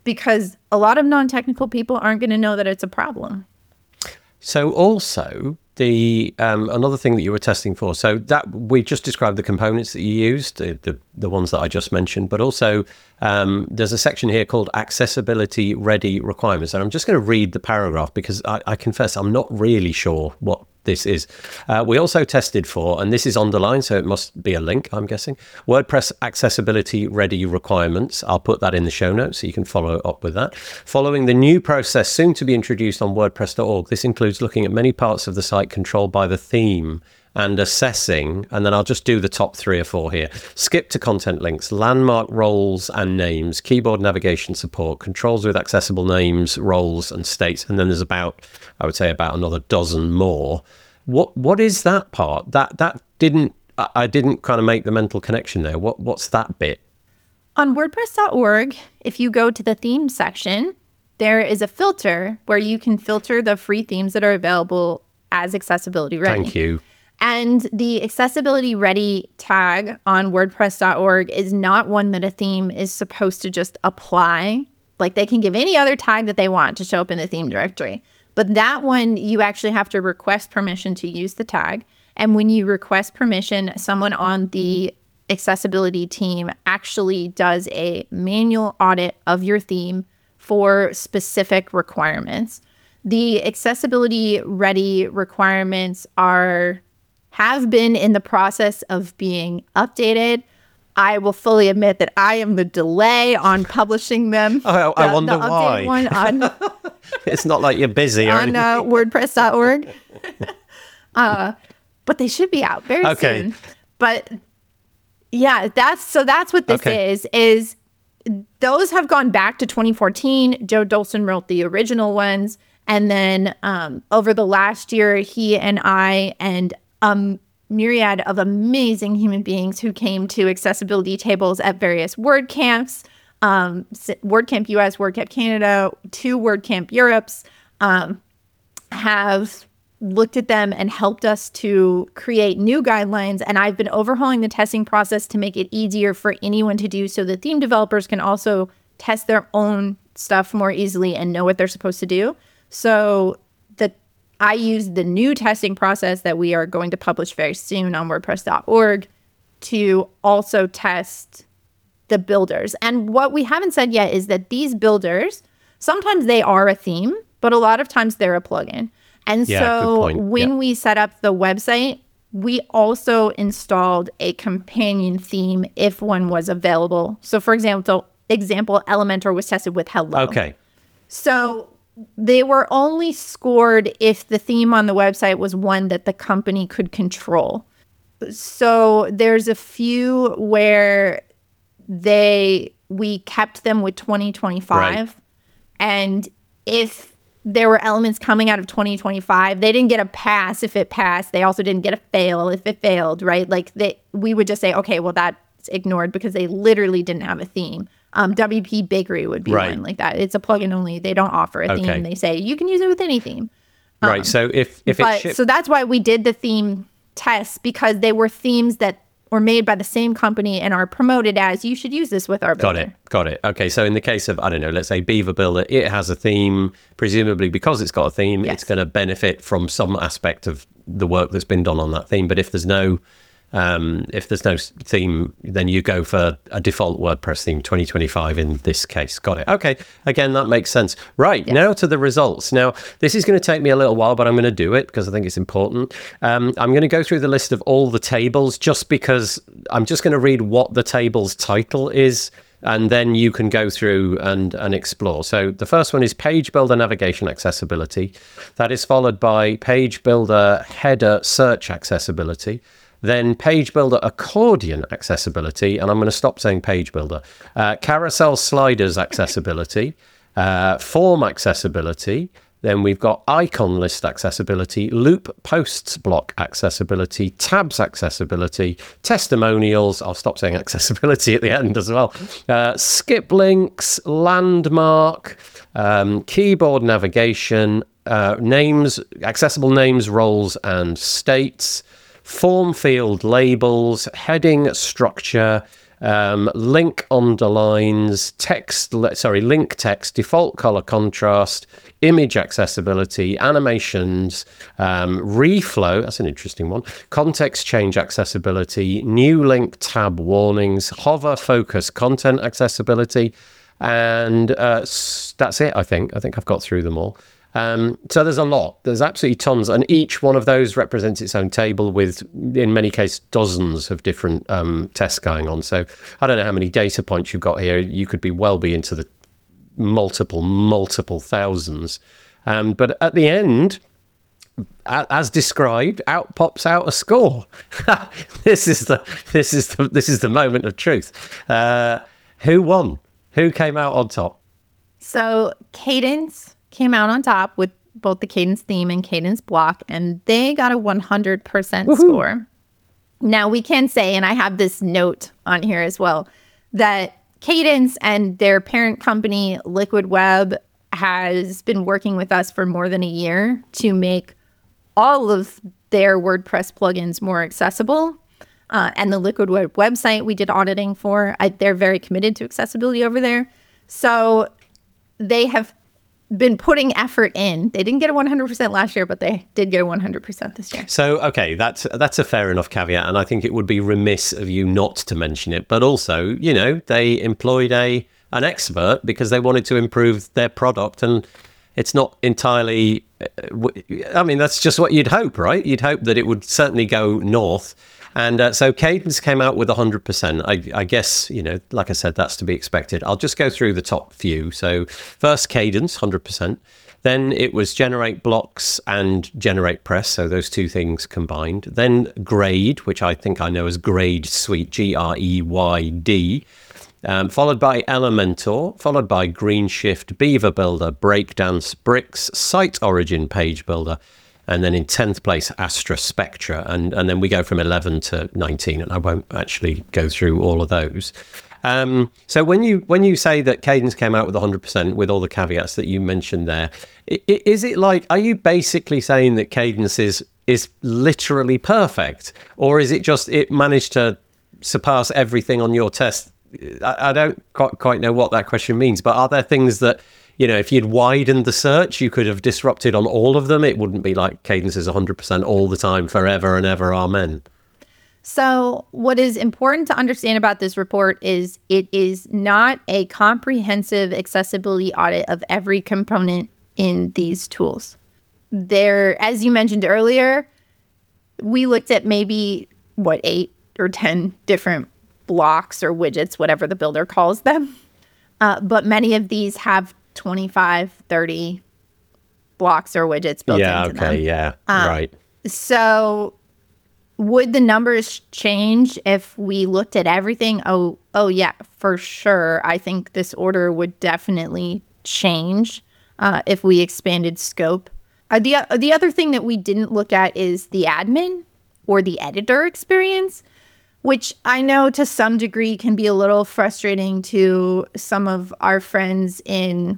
because a lot of non-technical people aren't going to know that it's a problem. So also the um, another thing that you were testing for, so that we just described the components that you used, the, the, the ones that I just mentioned, but also um, there's a section here called accessibility ready requirements. And I'm just going to read the paragraph because I, I confess I'm not really sure what this is. Uh, we also tested for, and this is underlined, so it must be a link, I'm guessing, WordPress accessibility ready requirements. I'll put that in the show notes so you can follow up with that. Following the new process soon to be introduced on WordPress dot org, this includes looking at many parts of the site controlled by the theme and assessing, and then I'll just do the top three or four here. Skip to content links, landmark roles and names, keyboard navigation support, controls with accessible names, roles and states, and then there's about, I would say about another dozen more. What what is that part? That that didn't, I didn't kind of make the mental connection there. What what's that bit? On WordPress dot org, if you go to the themes section, there is a filter where you can filter the free themes that are available as accessibility ready. Thank you. And the accessibility ready tag on WordPress dot org is not one that a theme is supposed to just apply. Like they can give any other tag that they want to show up in the theme directory. But that one, you actually have to request permission to use the tag. And when you request permission, someone on the accessibility team actually does a manual audit of your theme for specific requirements. The accessibility ready requirements are have been in the process of being updated. I will fully admit that I am the delay on publishing them. Oh, I, I wonder the why. One on, It's not like you're busy or on uh, WordPress dot org. uh, but they should be out very Okay. soon. But yeah, that's so that's what this Okay. is, is those have gone back to twenty fourteen. Joe Dolson wrote the original ones. And then um, over the last year, he and I and a myriad of amazing human beings who came to accessibility tables at various WordCamps, um, WordCamp U S, WordCamp Canada, two WordCamp Europes, um, have looked at them and helped us to create new guidelines. And I've been overhauling the testing process to make it easier for anyone to do so that theme developers can also test their own stuff more easily and know what they're supposed to do. So the I use the new testing process that we are going to publish very soon on WordPress dot org to also test the builders. And what we haven't said yet is that these builders, sometimes they are a theme, but a lot of times they're a plugin. And Yeah, good so point. when Yeah. we set up the website, we also installed a companion theme if one was available. So for example, example Elementor was tested with Hello. Okay. So they were only scored if the theme on the website was one that the company could control. So there's a few where they we kept them with twenty twenty-five. Right. And if there were elements coming out of twenty twenty-five, they didn't get a pass if it passed. They also didn't get a fail if it failed, right? Like they, we would just say, okay, well, that's ignored because they literally didn't have a theme. Um, W P Bakery would be Right. one like that. It's a plugin only. They don't offer a Okay. theme. They say you can use it with any theme. Right. So if, if But it's shipped, so that's why we did the theme tests, because they were themes that were made by the same company and are promoted as you should use this with our got builder. it, got it. Okay. So in the case of, I don't know, let's say Beaver Builder, it has a theme, presumably because it's got a theme, Yes. it's going to benefit from some aspect of the work that's been done on that theme. But if there's no, um, if there's no s- theme, then you go for a default WordPress theme, twenty twenty-five in this case. Got it. Okay. Again, that makes sense. Right. Yes. Now to the results. Now, this is going to take me a little while, but I'm going to do it because I think it's important. Um, I'm going to go through the list of all the tables just because I'm just going to read what the table's title is, and then you can go through and, and explore. So the first one is Page Builder Navigation Accessibility. That is followed by Page Builder Header Search Accessibility. Then Page Builder Accordion Accessibility, and I'm going to stop saying Page Builder. Uh, carousel Sliders Accessibility, uh, Form Accessibility. Then we've got Icon List Accessibility, Loop Posts Block Accessibility, Tabs Accessibility, Testimonials. I'll stop saying accessibility at the end as well. Uh, skip Links, Landmark, um, Keyboard Navigation, uh, Names, Accessible Names, Roles and States, Form field labels, heading structure, um, link underlines, text, sorry, link text, default color contrast, image accessibility, animations, um, reflow, that's an interesting one, context change accessibility, new link tab warnings, hover focus content accessibility, and uh, that's it, I think. I think I've got through them all. Um, so there's a lot. There's absolutely tons. And each one of those represents its own table with, in many cases, dozens of different um, tests going on. So I don't know how many data points you've got here. You could be well be into the multiple, multiple thousands. Um, but at the end, as described, out pops out a score. this is the this is the this is the moment of truth. Uh, who won? Who came out on top? So Cadence came out on top with both the Cadence theme and Cadence block, and they got a one hundred percent Woohoo. Score. Now we can say, and I have this note on here as well, that Cadence and their parent company, Liquid Web, has been working with us for more than a year to make all of their WordPress plugins more accessible. Uh, and the Liquid Web website we did auditing for, I, they're very committed to accessibility over there. So they have been putting effort in. They didn't get a one hundred percent last year, but they did get a one hundred percent this year. So, okay, that's that's a fair enough caveat, and I think it would be remiss of you not to mention it. But also, you know, they employed a an expert because they wanted to improve their product, and it's not entirely, I mean, that's just what you'd hope, right? You'd hope that it would certainly go north. And uh, so Cadence came out with one hundred percent. I, I guess, you know, like I said, that's to be expected. I'll just go through the top few. So first Cadence, one hundred percent. Then it was Generate Blocks and Generate Press. So those two things combined. Then Grade, which I think I know as Grade Suite, G R E Y D. Um, followed by Elementor, followed by GreenShift, Beaver Builder, Breakdance, Bricks, Site Origin Page Builder. And then in tenth place, Astra Spectra. And, and then we go from eleven to nineteen, and I won't actually go through all of those. Um, so when you when you say that Cadence came out with one hundred percent with all the caveats that you mentioned there, is it like, are you basically saying that Cadence is, is literally perfect? Or is it just it managed to surpass everything on your test? I, I don't quite, quite know what that question means, but are there things that, you know, if you'd widened the search, you could have disrupted on all of them? It wouldn't be like Cadence is one hundred percent all the time, forever and ever, amen. So what is important to understand about this report is it is not a comprehensive accessibility audit of every component in these tools. There, as you mentioned earlier, we looked at maybe, what, eight or ten different blocks or widgets, whatever the builder calls them. Uh, but many of these have twenty-five, thirty blocks or widgets built yeah, into okay, them. Yeah, um, right. So would the numbers change if we looked at everything? Oh, oh yeah, for sure. I think this order would definitely change uh, if we expanded scope. Uh, the, uh, the other thing that we didn't look at is the admin or the editor experience, which I know to some degree can be a little frustrating to some of our friends in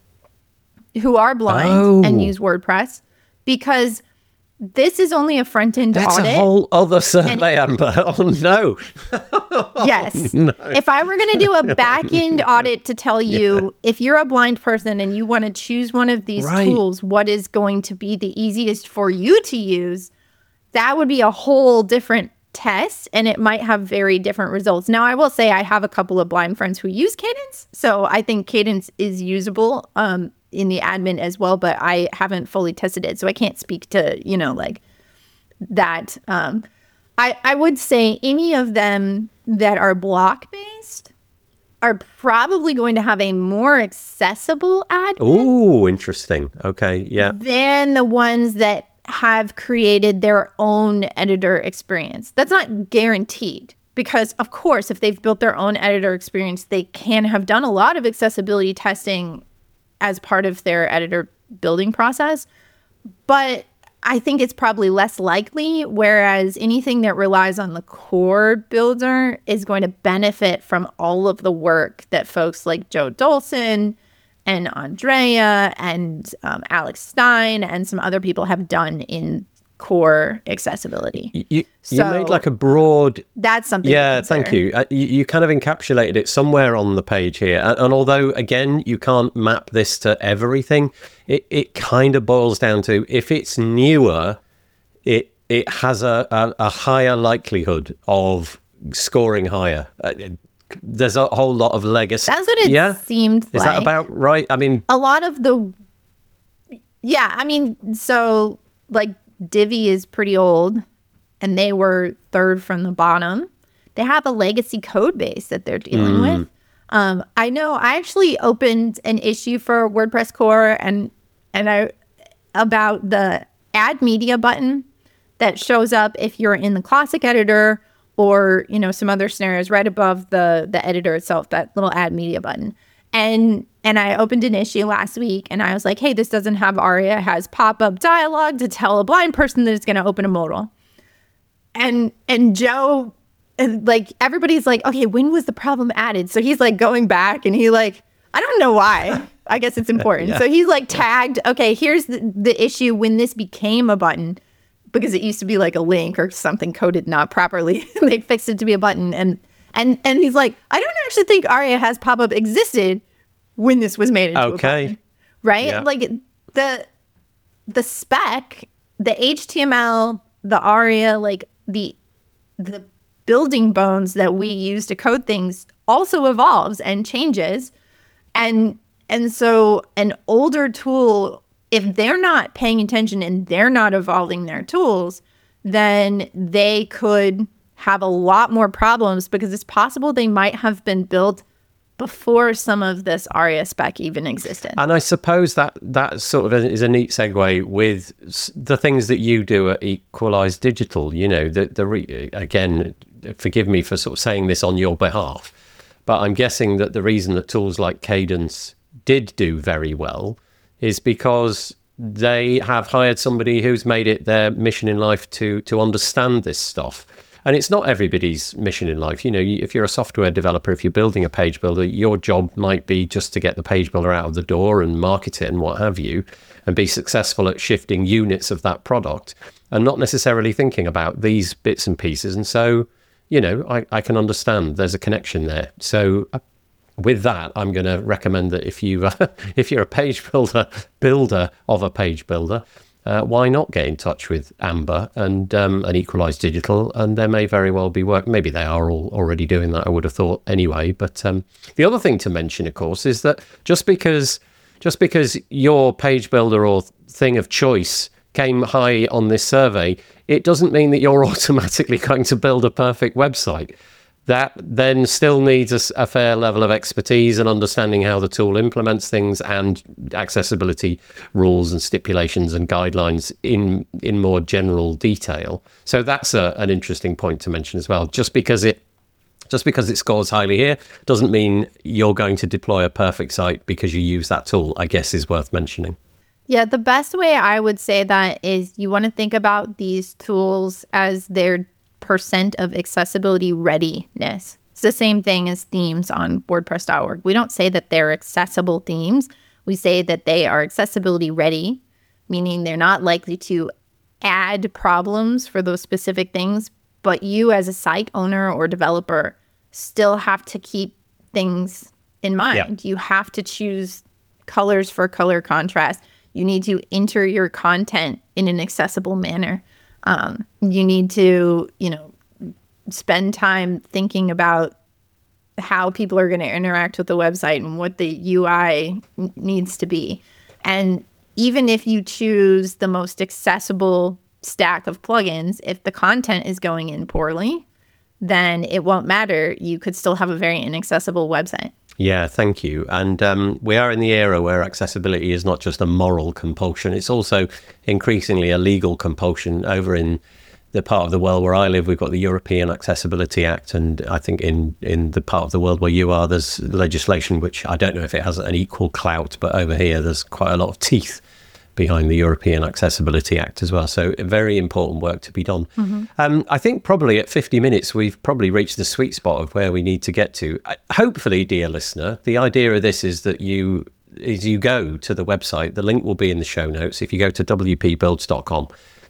who are blind oh. and use WordPress, because this is only a front-end That's audit. That's a whole other survey, and, Amber. Oh, no. Yes. No. If I were going to do a back-end audit to tell you, yeah. if you're a blind person and you want to choose one of these right. tools, what is going to be the easiest for you to use, that would be a whole different test, and it might have very different results. Now, I will say I have a couple of blind friends who use Cadence, so I think Cadence is usable um, in the admin as well, but I haven't fully tested it, so I can't speak to, you know, like that. Um, I, I would say any of them that are block-based are probably going to have a more accessible admin. Oh, interesting. Okay, yeah. Than the ones that have created their own editor experience. That's not guaranteed, because of course, if they've built their own editor experience, they can have done a lot of accessibility testing as part of their editor building process. But I think it's probably less likely, whereas anything that relies on the core builder is going to benefit from all of the work that folks like Joe Dolson and Andrea and um, Alex Stein and some other people have done in core accessibility. You, you So- made like a broad... That's something. to Yeah, consider. thank you. Uh, you. You kind of encapsulated it somewhere on the page here. And, and although, again, you can't map this to everything, it, it kind of boils down to if it's newer, it it has a, a, a higher likelihood of scoring higher. Uh, it- there's a whole lot of legacy. That's what it yeah? seemed Is like. that about right? I mean, A lot of the, yeah, I mean, so like Divi is pretty old and they were third from the bottom. They have a legacy code base that they're dealing with. Um, I know I actually opened an issue for WordPress core and, and I, about the add media button that shows up if you're in the classic editor or, you know, some other scenarios right above the, the editor itself, that little add media button. And and I opened an issue last week and I was like, hey, this doesn't have ARIA. It has pop-up dialogue to tell a blind person that it's going to open a modal. And and Joe, and like everybody's like, okay, when was the problem added? So he's like going back and he like, I don't know why. I guess it's important. Yeah. So he's like tagged, okay, here's the, the issue when this became a button, because it used to be like a link or something coded not properly. They fixed it to be a button. And and and he's like, I don't actually think ARIA has pop-up existed when this was made into Okay. a button. Right? Yeah. Like the the spec, the H T M L, the ARIA, like the the building bones that we use to code things also evolves and changes. And and so an older tool, if they're not paying attention and they're not evolving their tools, then they could have a lot more problems because it's possible they might have been built before some of this ARIA spec even existed. and I suppose that that sort of is a neat segue with s- the things that you do at Equalize Digital. You know, the the re- again, forgive me for sort of saying this on your behalf, but I'm guessing that the reason that tools like Cadence did do very well is because they have hired somebody who's made it their mission in life to to understand this stuff. And it's not everybody's mission in life. You know, you- if you're a software developer, if you're building a page builder, your job might be just to get the page builder out of the door and market it and what have you, and be successful at shifting units of that product and not necessarily thinking about these bits and pieces. And so, you know, I, I can understand there's a connection there. So uh, with that, I'm going to recommend that if you uh, if you're a page builder, builder of a page builder, uh, why not get in touch with Amber and um, and Equalize Digital? And there may very well be work. Maybe they are all already doing that, I would have thought anyway. But um, the other thing to mention, of course, is that just because just because your page builder or thing of choice came high on this survey, it doesn't mean that you're automatically going to build a perfect website. That then still needs a, s- a fair level of expertise and understanding how the tool implements things and accessibility rules and stipulations and guidelines in in more general detail. So that's a, an interesting point to mention as well. Just because it just because it scores highly here doesn't mean you're going to deploy a perfect site because you use that tool, I guess is worth mentioning. Yeah, the best way I would say that is you want to think about these tools as their percent of accessibility readiness. It's the same thing as themes on WordPress dot org. We don't say that they're accessible themes. We say that they are accessibility ready, meaning they're not likely to add problems for those specific things, but you as a site owner or developer still have to keep things in mind. Yeah. You have to choose colors for color contrast. You need to enter your content in an accessible manner. Um, you need to, you know, spend time thinking about how people are going to interact with the website and what the U I n- needs to be. And even if you choose the most accessible stack of plugins, if the content is going in poorly, then it won't matter. You could still have a very inaccessible website. Yeah, thank you. And um, we are in the era where accessibility is not just a moral compulsion, it's also increasingly a legal compulsion. Over in the part of the world where I live, we've got the European Accessibility Act. And I think in, in the part of the world where you are, there's legislation, which I don't know if it has an equal clout, but over here, there's quite a lot of teeth behind the European Accessibility Act as well. So very important work to be done. Mm-hmm. Um, I think probably at fifty minutes, we've probably reached the sweet spot of where we need to get to. I, hopefully, dear listener, the idea of this is that you is you go to the website. The link will be in the show notes. If you go to w p builds dot com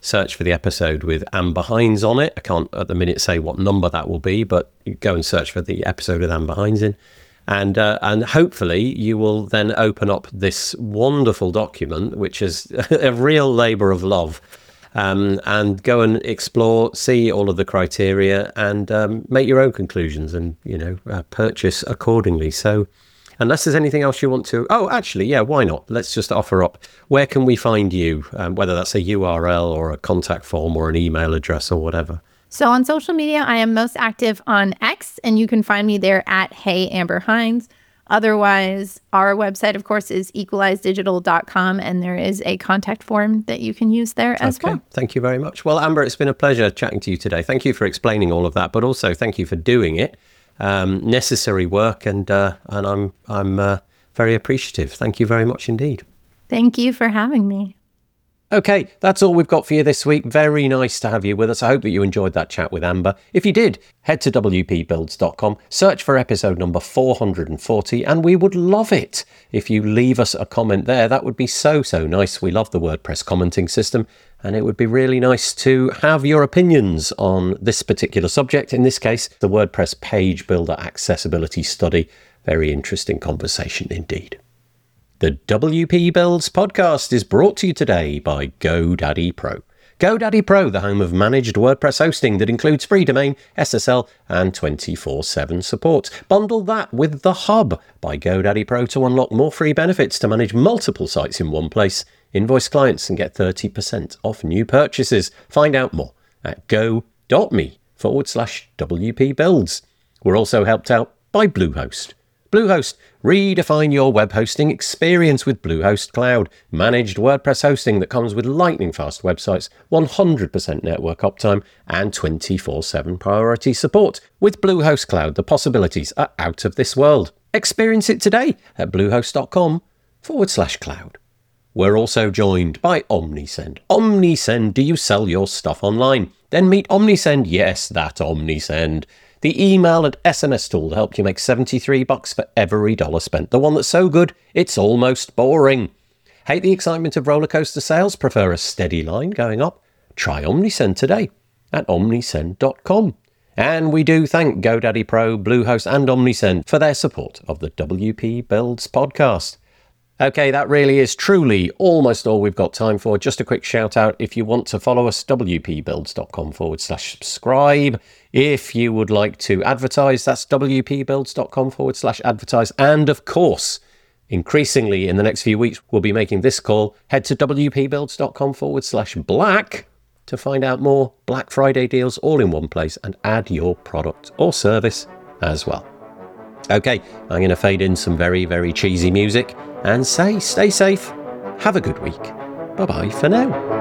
search for the episode with Amber Hines on it. I can't at the minute say what number that will be, but you go and search for the episode with Amber Hines in. And uh, and hopefully you will then open up this wonderful document, which is a real labour of love, um, and go and explore, see all of the criteria, and um, make your own conclusions, and you know uh, purchase accordingly. So, unless there's anything else you want to, oh, actually, yeah, why not? Let's just offer up. Where can we find you? Um, whether that's a U R L or a contact form or an email address or whatever. So on social media, I am most active on X, and you can find me there at Hey Amber Hines. Otherwise, our website, of course, is equalize digital dot com, and there is a contact form that you can use there as okay. well. Thank you very much. Well, Amber, it's been a pleasure chatting to you today. Thank you for explaining all of that, but also thank you for doing it. Um, necessary work, and uh, and I'm I'm uh, very appreciative. Thank you very much indeed. Thank you for having me. Okay, that's all we've got for you this week. Very nice to have you with us. I hope that you enjoyed that chat with Amber. If you did, head to W P builds dot com, search for episode number four hundred forty, and we would love it if you leave us a comment there. That would be so, so nice. We love the WordPress commenting system, and it would be really nice to have your opinions on this particular subject. In this case, the WordPress Page Builder Accessibility Study. Very interesting conversation indeed. The W P Builds podcast is brought to you today by GoDaddy Pro. GoDaddy Pro, the home of managed WordPress hosting that includes free domain, S S L, and twenty-four seven support. Bundle that with The Hub by GoDaddy Pro to unlock more free benefits to manage multiple sites in one place. Invoice clients and get thirty percent off new purchases. Find out more at go.me forward slash WP Builds. We're also helped out by Bluehost. Bluehost, redefine your web hosting experience with Bluehost Cloud. Managed WordPress hosting that comes with lightning-fast websites, one hundred percent network uptime, and twenty-four seven priority support. With Bluehost Cloud, the possibilities are out of this world. Experience it today at bluehost.com forward slash cloud. We're also joined by Omnisend. Omnisend, do you sell your stuff online? Then meet Omnisend. Yes, that Omnisend. The email and S M S tool that helped you make seventy-three bucks for every dollar spent. The one that's so good, it's almost boring. Hate the excitement of roller coaster sales? Prefer a steady line going up? Try Omnisend today at omnisend dot com. And we do thank GoDaddy Pro, Bluehost and Omnisend for their support of the W P Builds podcast. Okay, that really is truly almost all we've got time for. Just a quick shout out. If you want to follow us, wpbuilds.com forward slash subscribe. If you would like to advertise, that's wpbuilds.com forward slash advertise. And of course, increasingly in the next few weeks, we'll be making this call. Head to wpbuilds.com forward slash black to find out more Black Friday deals all in one place and add your product or service as well. Okay, I'm going to fade in some very, very cheesy music and say stay safe, have a good week. Bye-bye for now.